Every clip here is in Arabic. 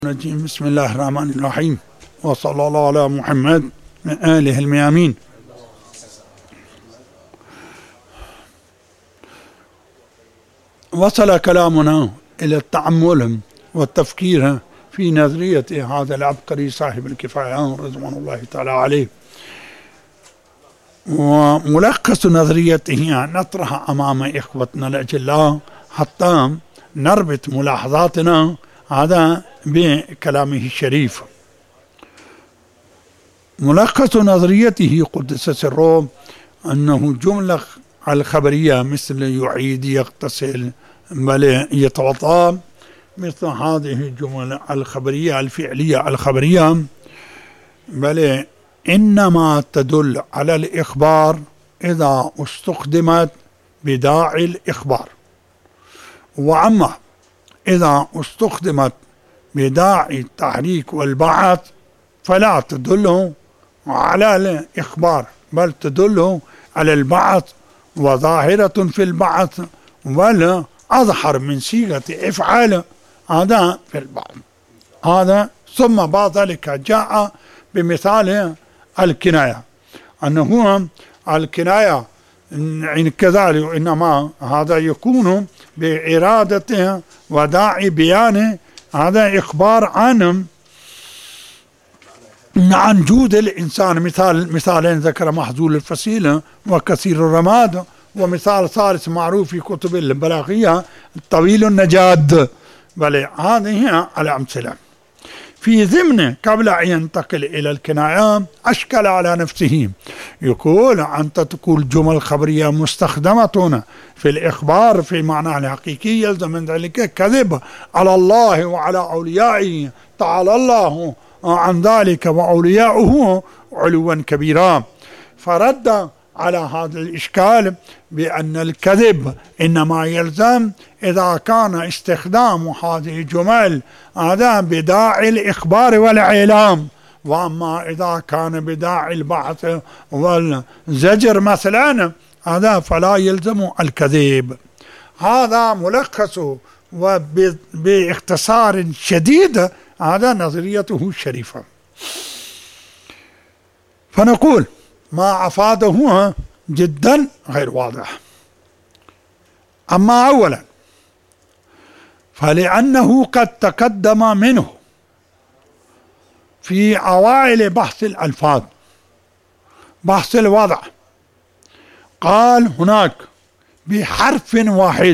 بسم الله الرحمن الرحيم، وصلى الله على محمد من آله الميامين. وصل كلامنا إلى التأمل والتفكير في نظرية هذا العبقري صاحب الكفاية رضوان الله تعالى عليه، وملخص نظريته نطرح أمام إخوتنا الأجلاء حتى نربط ملاحظاتنا هذا بكلامه الشريف. ملخص نظريته قدس سره أنه جملة الخبرية مثل يعيد، يغتسل، بل يتوضأ، مثل هذه الجمل الخبرية الفعلية الخبرية، بل إنما تدل على الإخبار إذا استخدمت بداعي الإخبار، وأما إذا استخدمت بداعي التحريك والبعث فلا تدل على الإخبار بل تدل على البعث، وظاهرة في البعث ولا أظهر من صيغة إفعال هذا في البعث هذا. ثم بعد ذلك جاء بمثال الكناية، أنه الكناية كذلك إنما هذا يكون بإرادته وداعي بيانه، هذا إخبار عن جود الإنسان. مثالين ذكر محزول الفسيلة وكثير الرماد، ومثال ثالث معروف في كتب البلاغية طويل النجاد. بل هذه الأمثلة في ضمن قبل أن ينتقل إلى الكناية أشكل على نفسه. يقول أنت تقول جمل خبرية مستخدمة في الإخبار في معناه الحقيقي، يلزم من ذلك كذب على الله وعلى أوليائه، تعالى الله عن ذلك وأولياؤه علوا كبيرا. فرد على هذا الإشكال بأن الكذب إنما يلزم إذا كان استخدام هذه الجمل هذا بداعي الإخبار والإعلام، وأما إذا كان بداعي البحث والزجر مثلا هذا فلا يلزم الكذب. هذا ملخص وباختصار شديد هذا نظريته الشريفة. فنقول ما أفاده جدا غير واضح. أما أولا فلأنه قد تقدم منه في أوائل بحث الألفاظ بحث الوضع، قال هناك بحرف واحد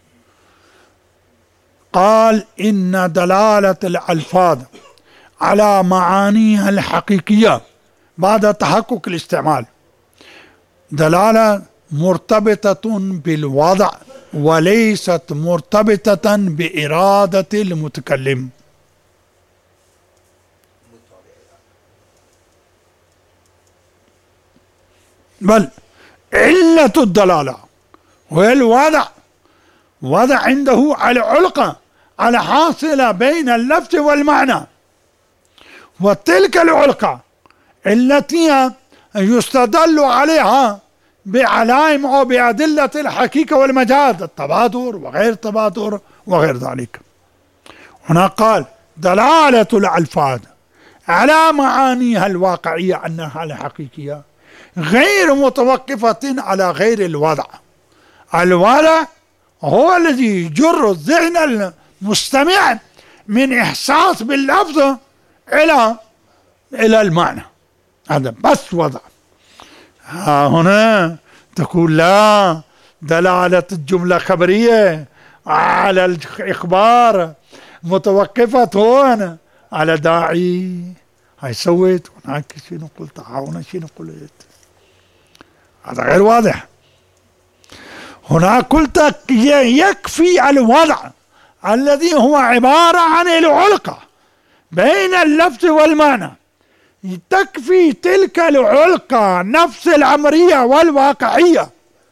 قال إن دلالة الألفاظ على معانيها الحقيقية بعد تحقق الاستعمال دلالة مرتبطة بالوضع وليست مرتبطة بإرادة المتكلم. بل علة الدلالة والوضع وضع عنده العلاقة الحاصلة بين اللفظ والمعنى، وتلك العلاقة التي يستدل عليها بعلائم أو بأدلة الحقيقة والمجاز، التبادر وغير التبادر وغير ذلك. هنا قال دلالة الألفاظ على معانيها الواقعية أنها الحقيقية غير متوقفة على غير الوضع. الوضع هو الذي يجر الذهن المستمع من إحساس باللفظ إلى المعنى، هذا بس وضع. هنا تقول لا، دلالة الجملة خبرية على الإخبار متوقفة هون على داعي. هاي سويت هناك شنو قلت، هنا شنو قلت، هذا غير واضح. هنا قلت يكفي الوضع الذي هو عبارة عن العلاقة بين اللفظ والمعنى، تكفي تلك العلاقة نفس الأمرية والواقعية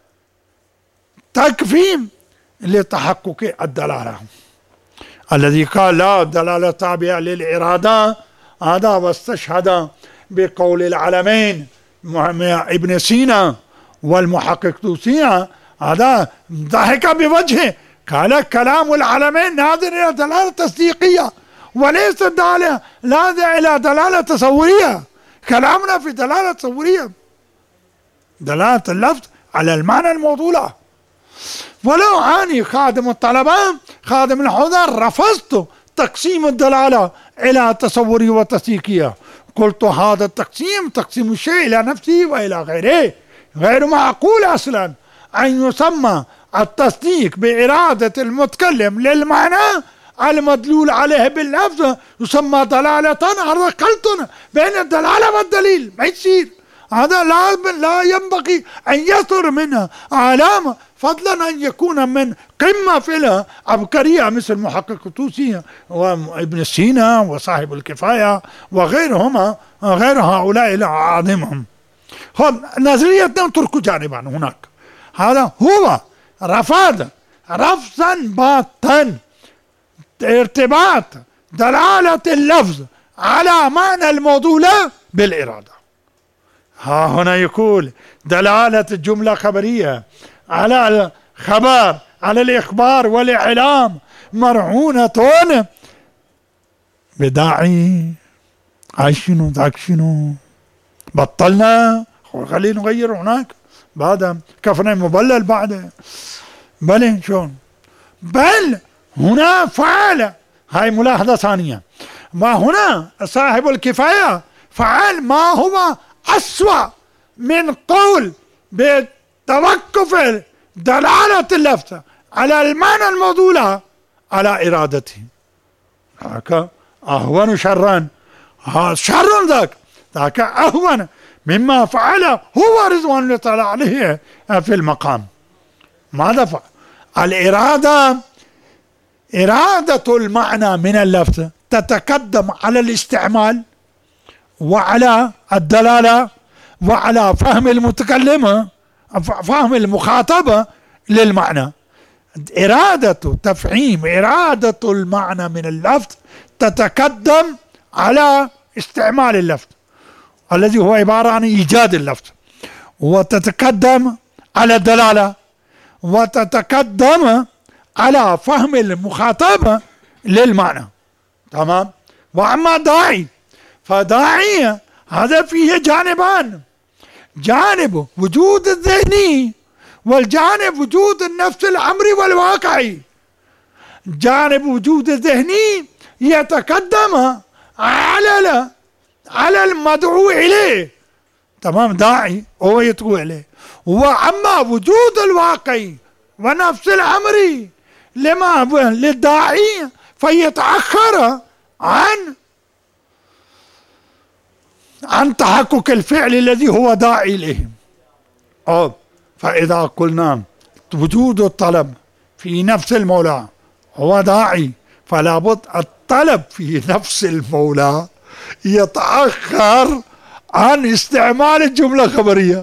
تكفي لتحقق الدلالة. الذي قال لا الدلالة تابعة للإرادة هذا واستشهد بقول العلمين ابن سينا والمحقق توسية، هذا ضحك بوجهه، قال كلام العلمين ناظر إلى دلالة تصديقية وليس دالة لا إلى دلالة تصورية. كلامنا في دلالة تصورية، دلالة اللفظ على المعنى الموضوع. ولو أني خادم الطلبة خادم الحضر رفضت تقسيم الدلالة إلى تصورية وتصديقية. قلت هذا التقسيم تقسيم الشيء إلى نفسه وإلى غيره غير معقول أصلا أن يسمى التصديق بإرادة المتكلم للمعنى المدلول عليه باللفظ يسمى دلالة عرقلتنا بين الدلالة والدليل. ما يصير، هذا لا ينبغي أن يصدر منها علامة، فضلا أن يكون من قمة في العبقرية مثل محقق الطوسي وابن سينا وصاحب الكفاية وغيرهما غير هؤلاء العظيمهم. نظرية نترك جانبا هناك. هذا هو رفض رفضا باتا ارتباط دلالة اللفظ على معنى الموضوع بالإرادة. ها هنا يقول دلالة الجملة خبرية على الخبر على الإخبار والإعلام مرهونة بداعي عايشينو ذاكشينو بطلنا خلينا نغير هناك بعد كفنا مبلل بعد بل شلون بل هنا فعل. هاي ملاحظة ثانية. ما هنا صاحب الكفاية فعل ما هو أسوأ من قول بتوقف دلالة اللفظ على المعنى الموضوع على إرادته. هكا أهون شرا، شر ذاك أهون مما فعله هو رضوان الله تعالى عليه في المقام. ماذا فعل؟ الإرادة إرادة المعنى من اللفظ تتقدم على الاستعمال وعلى الدلالة وعلى فهم المتكلم فهم المخاطبة للمعنى. إرادة تفهيم إرادة المعنى من اللفظ تتقدم على استعمال اللفظ الذي هو عبارة عن إيجاد اللفظ، وتتقدم على الدلالة، وتتقدم على فهم المخاطبة للمعنى. تمام. وأما داعي فداعي هذا فيه جانبان، جانب وجود الذهني والجانب وجود النفس الأمري والواقعي. جانب وجود الذهني يتقدم على المدعو إليه. تمام. داعي هو يدعو إليه. وأما وجود الواقعي ونفس الأمري للداعي فيتأخر عن تحقق الفعل الذي هو داعي إليه. فإذا قلنا وجود الطلب في نفس المولى هو داعي، فلا بد الطلب في نفس المولى يتأخر عن استعمال الجملة الخبرية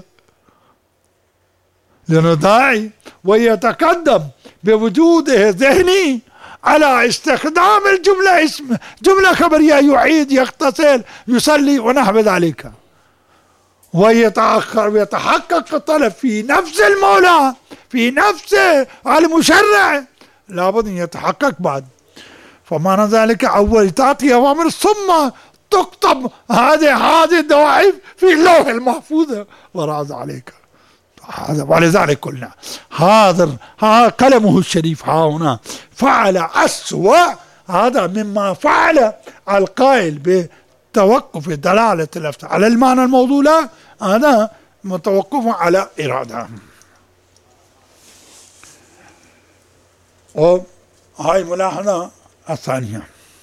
لأنه داعي، ويتقدم بوجوده ذهني على استخدام الجملة اسم جملة خبرية يعيد يغتسل يصلي ونحو ذلك، ويتأخر ويتحقق الطلب في نفس المولى في نفس المشرع لابد أن يتحقق بعد. فمعنى ذلك أول تأتي أوامر ثم تكتب هذه الدواعي في اللوح المحفوظ وراء ذلك. ولذلك قلنا هذا كلمه الشريف ها هنا فعل أسوأ هذا مما فعل القائل بتوقف دلالة اللفظ على المعنى الموضوع، هذا متوقف على إرادة. وهي ملاحظة الثانية.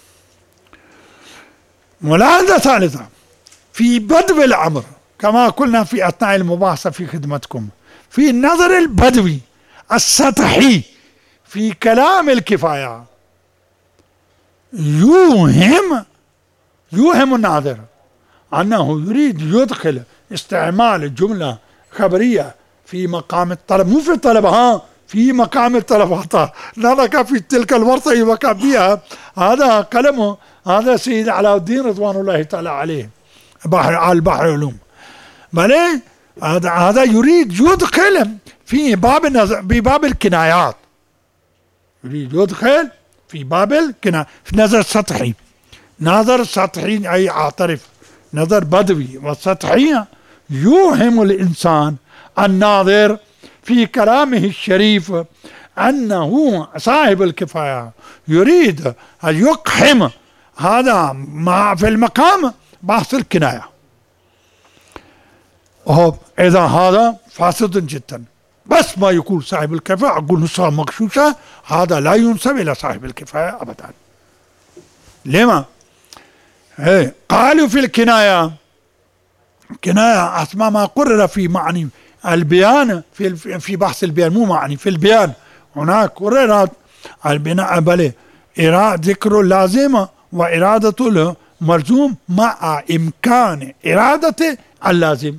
ملاحظة ثالثة في بدو الأمر كما قلنا في أثناء المباحثة في خدمتكم، في النظر البدوي السطحي في كلام الكفاية يوهم الناظر أنه يريد يدخل استعمال الجملة خبرية في مقام الطلب، مو في الطلب، في مقام الطلب. لأنك في تلك الورطة يبقى بها هذا كلمه هذا سيد علاء الدين رضوان الله تعالى عليه البحر العلوم. بل هذا يريد يدخل في باب الكنايات، يريد يدخل في باب الكنايات في نظر سطحي نظر سطحي أي عاطرف، نظر بدوي وسطحي يوهم الإنسان الناظر في كلامه الشريف أنه صاحب الكفاية يريد أن يقحم هذا مع في المقام بحث الكناية. إذا هذا فاسد جدا، بس ما يقول صاحب الكفاية أقول نسخة مغشوشة، هذا لا ينسب إلى صاحب الكفاية أبدا. لما؟ قالوا في الكناية، كناية أسمى ما قرر في معني البيان في بحث البيان، مو معني في البيان هناك قررت البناء بل ذكر اللازمة وإرادة الملزوم مع إمكان إرادة اللازم،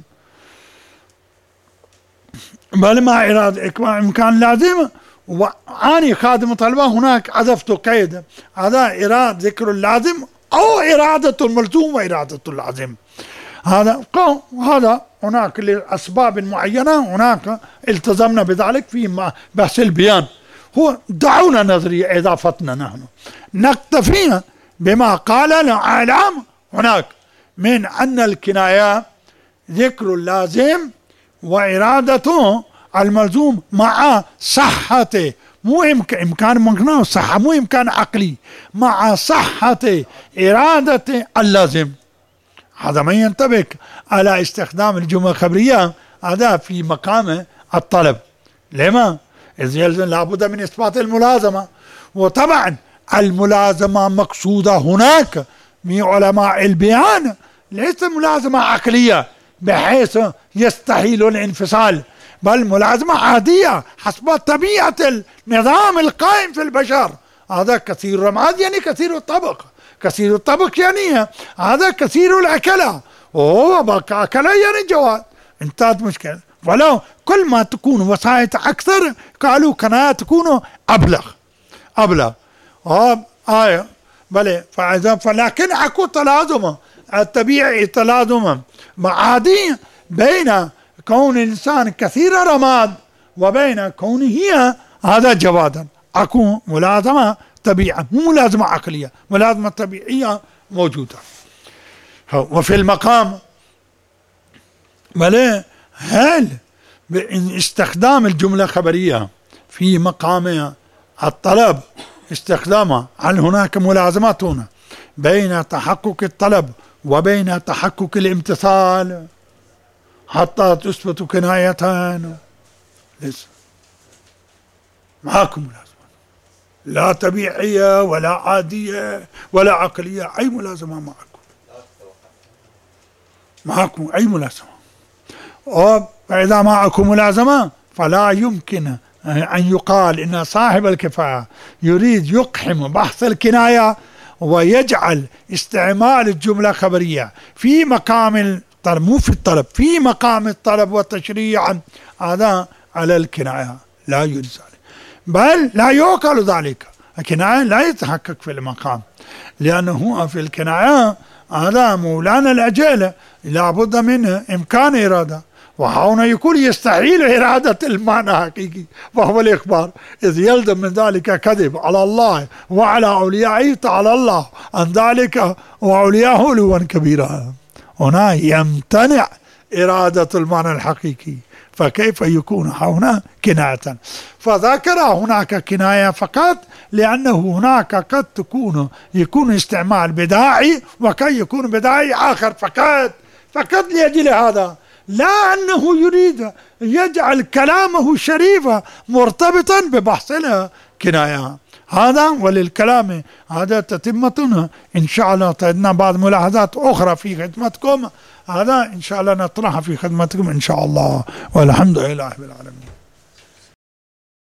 بل مع إرادة إمكان اللازم. وأني خادم طلبة هناك عزفت قيد هذا إرادة ذكر اللازم أو إرادة الملزوم وإرادة اللازم. هذا هناك لأسباب معينة هناك التزمنا بذلك في بحث البيان. هو دعونا نظرية إضافتنا نحن نكتفي بما قال العالم هناك من أن الكناية ذكر اللازم وإرادته الملزوم مع صحة، مو إمكان ممكن صحة، مو إمكان عقلي، مع صحة إرادة اللازم. هذا ما ينطبق على استخدام الجملة الخبرية هذا في مقام الطلب. لما؟ إذ يلزم لابد من إثبات الملازمة، وطبعا الملازمة مقصودة هناك من علماء البيان ليست ملازمة عقلية بحيث يستحيل الانفصال، بل ملازمة عادية حسب طبيعة النظام القائم في البشر. هذا كثير الرماد يعني كثير الطبق، كثير الطبق يعني هذا كثير الأكلة، وهو بقى أكلة يعني جواد، انتهت مشكلة. ولو كل ما تكون وسائط أكثر قالوا كناية تكون أبلغ بلى. فلكن أكو تلازم الطبيعي، تلازم عادي بين كون الإنسان كثير رماد وبين كونه هذا جوادا. أكو ملازمة طبيعة، مو ملازمة عقلية، ملازمة طبيعية موجودة. وفي المقام بلى هل باستخدام الجملة الخبرية في مقام الطلب استخدامها، هل هناك ملازمات هنا بين تحقق الطلب وبين تحقق الامتثال حتى تثبت كنايتان؟ لسه معكم ملازمة لا طبيعية ولا عادية ولا عقلية، أي ملازمة معكم أي ملازمة. فإذا معكم ملازمة فلا يمكن أن يقال إن صاحب الكفاية يريد يقحم بحث الكناية ويجعل استعمال الجملة الخبرية في مقام الطلب، مو في الطلب، في مقام الطلب والتشريع هذا على الكناية، لا يريد ذلك، بل لا يوكل ذلك. الكناية لا يتحقق في المقام، لأنه في الكناية هذا مولانا الأجل لابد من إمكان إرادة، وهنا يكون يستحيل إرادة المعنى حقيقي وهو الإخبار، إذ يلزم من ذلك كذب على الله وعلى أوليائه تعالى الله عن ذلك وأولياءه علوا كبيرا. هنا يمتنع إرادة المعنى الحقيقي، فكيف يكون هنا كناية؟ فذكر هناك كناية فقط لأنه هناك قد يكون استعمال بداعي وقد يكون بداعي آخر فقط لأجل هذا، لا أنه يريد يجعل كلامه شريفا مرتبطا ببحث الكناية. هذا وللكلام هذا تتمتنا إن شاء الله. عندنا بعض ملاحظات أخرى في خدمتكم، هذا إن شاء الله نطرحها في خدمتكم إن شاء الله، والحمد لله رب العالمين.